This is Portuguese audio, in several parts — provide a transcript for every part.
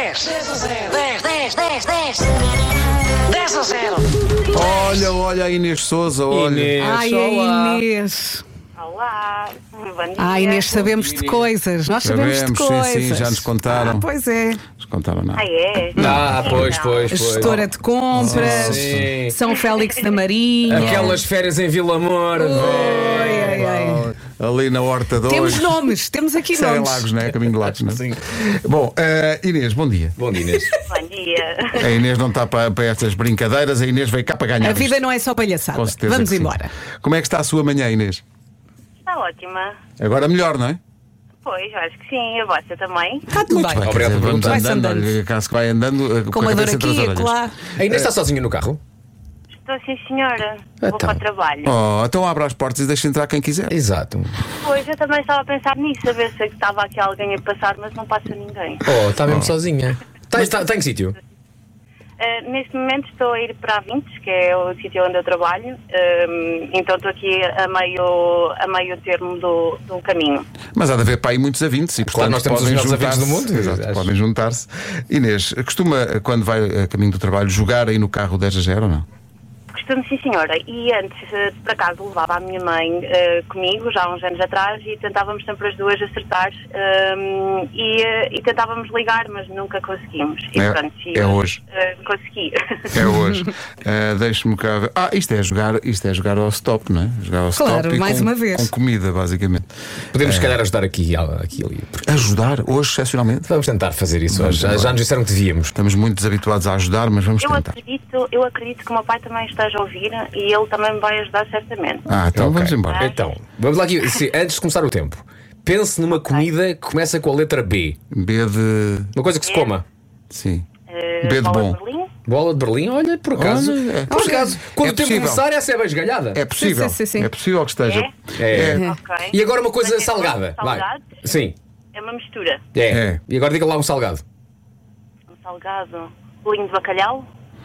10. 10 a 0. Olha a Inês Sousa, olha. Ai, a Inês. Olá, bom dia. Ai, Inês, sabemos de coisas. Nós sabemos de coisas. Sim, já nos contaram. Pois é. Nos contaram nada. É? Pois. Gestora de compras, Sim. São Félix da Marinha. Aquelas férias em Vila Moura. Ai. Ali na Horta 2. Temos nomes, temos aqui Isso é em nomes. Lagos, não é? Caminho de Lagos, não é? Sim. Bom, Inês, bom dia. Bom dia, Inês. Bom dia. A Inês não está para estas brincadeiras, a Inês veio cá para ganhar. A vida isto. não é só palhaçada. Com certeza Vamos que sim. embora. Como é que está a sua manhã, Inês? Está ótima. Agora melhor, não é? Pois, eu acho que sim. A vossa também. Está tudo bem. Quer Obrigado dizer, por vamos perguntar. andando, Vai-se andando. caso que vai andando Com a uma dor cabeça entre as aqui, orelhas. lá. A Inês está sozinha no carro? Estou sim, senhora. Vou Então. para o trabalho. Oh, então abra as portas e deixa entrar quem quiser. Exato. Pois, eu também estava a pensar nisso, a ver se estava aqui alguém a passar, mas não passa ninguém. Está mesmo sozinha. Está em que sítio? Neste momento estou a ir para a Vintes, que é o sítio onde eu trabalho. Então estou aqui a meio termo do caminho. Mas há de haver para aí muitos avintes e, portanto, Claro, nós temos os podem melhores avintes juntar-se. do mundo. Exato, Acho. podem juntar-se. Inês, costuma, quando vai a caminho do trabalho, jogar aí no carro 10 a 0 ou não? Costumo, sim, senhora. E antes, por acaso, levava a minha mãe comigo, já há uns anos atrás, e tentávamos sempre as duas acertar e tentávamos ligar, mas nunca conseguimos. E pronto, É hoje. Consegui. É hoje. Deixe-me cá ver. Isto é jogar ao stop, não é? Jogar ao Claro, stop e mais com, uma vez. com comida, basicamente. Podemos, se calhar, ajudar aqui e ali. Ajudar, hoje, excepcionalmente. Vamos tentar fazer isso hoje. Já nos disseram que devíamos. Estamos muito desabituados a ajudar, mas vamos tentar. Eu acredito que o meu pai também esteja a ouvir e ele também me vai ajudar certamente. Então Ok. vamos embora. Então, vamos lá aqui. Antes de começar o tempo, pense numa comida que começa com a letra B. B de. Uma coisa que se coma. Sim. B de Bola bom. de Berlim? Bola de Berlim, olha, por acaso. Olha, Por acaso, quando é o tempo possível. começar, essa é bem esgalhada. É possível. Sim. É possível que esteja. É. Ok. E agora uma coisa Mas é salgada. Vai. salgado? Sim. É uma mistura. É. E agora diga lá um salgado. Um salgado. Bolinho de bacalhau?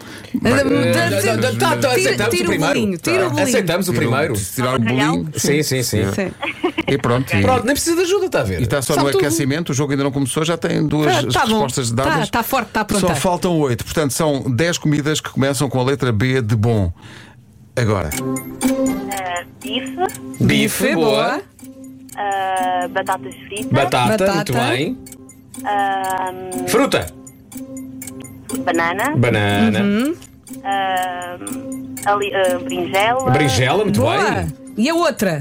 Aceitamos o primeiro. Tira o bolinho. Aceitamos o primeiro. Tirar o bolinho. Sim. Sim. E pronto. Pronto, nem precisa de ajuda, está a ver? E está só no aquecimento, o jogo ainda não começou, já tem duas Tá bom. respostas dadas. Tá forte, está a aprontar. Só faltam 8. Portanto, são 10 comidas que começam com a letra B de bom. Agora, Bife? Bife, boa. Batatas fritas? Batata, muito bem. Fruta. Banana? Banana. Berinjela? Berinjela, muito Boa. bem. E a outra?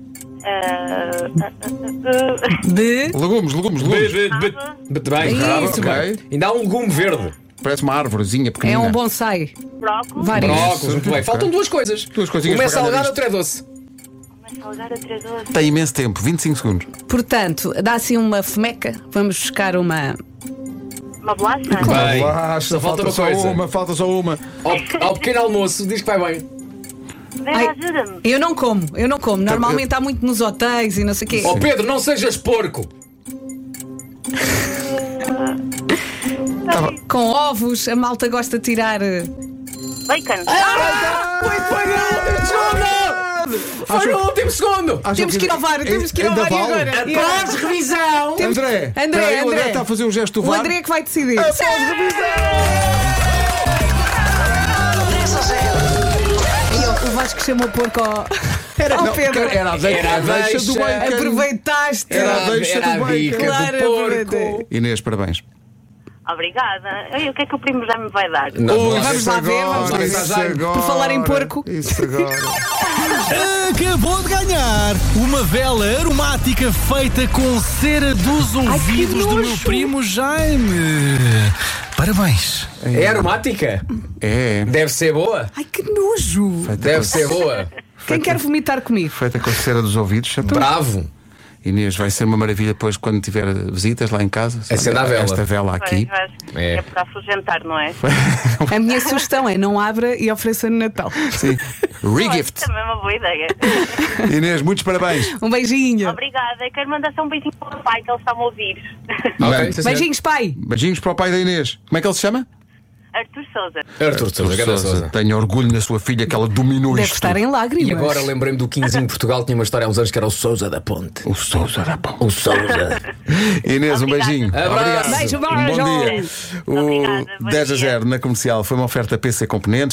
De. legumes. Muito bem, Isso, ok. bem. Ainda há um legume verde. Parece uma árvorezinha É pequenina. um bonsai. Brócolis? Vários. Brócolis, muito bem. Ok. Faltam duas coisas. Duas coisinhas Uma é para ganhar salgada, isto. outra é doce. Uma salgada, outra doce. Tem imenso tempo, 25 segundos. Portanto, dá assim uma fomeca. Vamos buscar uma. Uma bolacha? Bem, Basta, só falta uma só coisa. uma, falta só uma. Ao pequeno almoço, diz que vai bem. Vera, ajuda-me. Eu não como. Normalmente há muito nos hotéis e não sei o quê. Ó Pedro, não sejas porco. Com ovos, a malta gosta de tirar. Bacon? Foi no último segundo. Temos que ir ao VAR, temos que ir ao Ainda VAR e vale? agora. Após revisão. André, André, peraí, o André. está a fazer um gesto do O VAR. André é que vai decidir. 10 a 0. O Vasco chamou porco ao Não, Pedro. era a deixa do bacon. Aproveitaste. Era a deixa Era a do bica bacon. Claro, do porco. aproveitei. Inês, parabéns. Obrigada. E o que é que o primo já me vai dar? Vamos lá ver, vamos lá ver. Isso agora, Por falar em porco. Isso agora. Acabou de ganhar uma vela aromática feita com cera dos ouvidos do meu primo Jaime. Parabéns. É aromática? É, Deve ser boa. Ai, que nojo. Deve ser boa. Quem quer vomitar comigo? feita com a cera dos ouvidos. Bravo. Inês, vai ser uma maravilha depois quando tiver visitas lá em casa. Acenda a vela. Esta vela aqui. É. É para afugentar, não é? A minha sugestão é não abra e ofereça no Natal. Sim. Regift. Também é uma boa ideia. Inês, muitos parabéns. Um beijinho. Obrigada. Eu quero mandar só um beijinho para o pai, que ele está-me a ouvir. Ok, sim, senhor. Beijinhos, pai. Beijinhos para o pai da Inês. Como é que ele se chama? Arthur Sousa. Arthur Sousa, grande Sousa. Tenho orgulho na sua filha, que ela dominou Deve isto. estar em lágrimas. E agora lembrei-me do 15 em Portugal, tinha uma história há uns anos que era o Sousa da Ponte. O Sousa da Ponte. O Sousa. Inês, um beijinho. Abraço. Beijo, Um bom dia. Obrigada, O bom 10 a dia. 0 na comercial foi uma oferta PC Componentes.